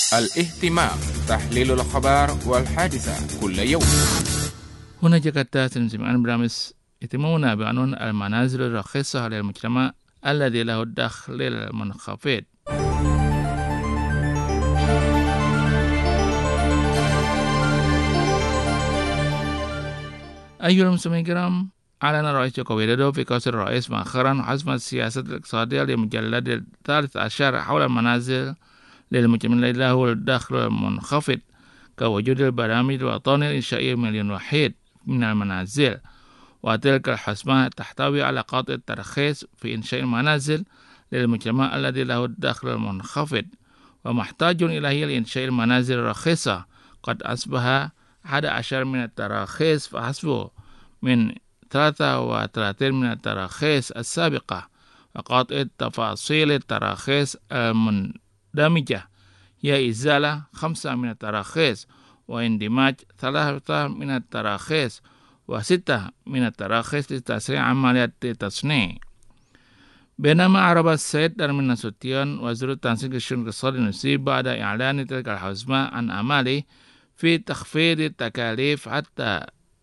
الاهتمام، تحليل الأخبار والحادثة كل يوم. هنا جاكرتا سنسمعان برامج يتمون بعنوان المنازل الرخيصة للمجتمع الذي له الدخل المنخفض. أيها المستمعين الكرام، أعلن الرئيس جوكو ويدودو في كأس الرئيس مؤخرا حسم السياسة الاقتصادية لمجلد الثالث عشر حول المنازل للمجتمع الذي له الدخل المنخفض، كوجود البرامج الوطنية لإنشاء 1,000,000 وحيد من المنازل، وتلك الحسمة تحتوي على قطع الترخيص في إنشاء المنازل للمجتمع الذي له الدخل المنخفض، ومحتاج إليه لإنشاء المنازل الرخيصة. قد أصبح 11 من التراخيص فحسب من 33 من التراخيص السابقة، وقطع تفاصيل التراخيص المندمجة هي إزالة 5 من التراخيص واندماج 3 من التراخيص و6 من التراخيص لتسريع عمليات التصنيع. بينما أعرب السيد درمين نسوتيان وزير التنسيق الشؤون الاقتصادي النسيب بعد إعلان تلك الحزمة عن أمله في تخفيض التكاليف حتى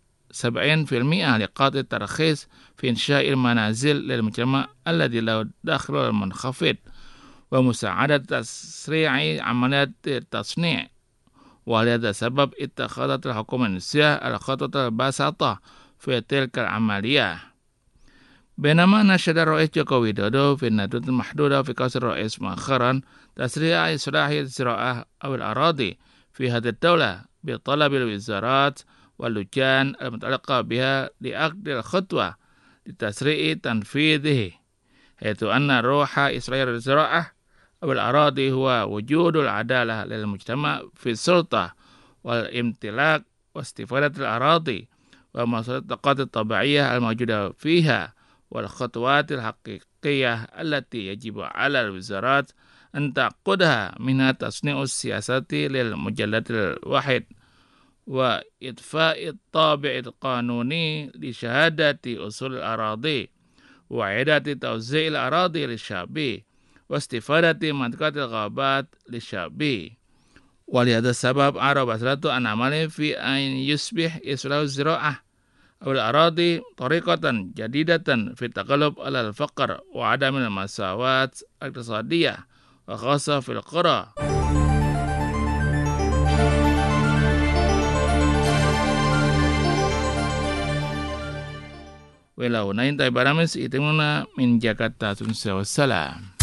70% لقطع التراخيص في إنشاء المنازل للمجتمع الذي له الدخل المنخفض، ومساعدة تسريع عمليات التصنيع. ولهذا السبب اتخذت الحكومة النسية الخطوة البسيطة في تلك العملية. بينما نشد الرئيس جوكو ويدودو في الندوة المحدودة في كأس الرئيس مؤخرا تسريع إصلاح الزراعة أو الأراضي في هذه الدولة بطلب الوزارات واللجان المتعلقة بها لأخذ الخطوة لتسريع تنفيذه، حيث أن روح إصلاح الزراعة أو الأراضي هو وجود العدالة للمجتمع في السلطة والامتلاك واستفادة الأراضي ومصادر الطاقات الطبيعية الموجودة فيها، والخطوات الحقيقية التي يجب على الوزارات أن تأخذها منها تصنيع السياسات للمجلد الواحد، وإضفاء الطابع القانوني لشهادة أصول الأراضي، وإعادة توزيع الأراضي للشعب، واستفادة منطقة الغابات للشعب. ولهذا السبب أعرب وزارة عن عمله في أن يصبح إصلاح الزراعة أو الأراضي طريقة جديدة في التغلب على الفقر وعدم المساواة الاقتصادية، وخاصة في القرى. وإلى هنا انتهى برامج يتمنى من جاكرتا. والسلام.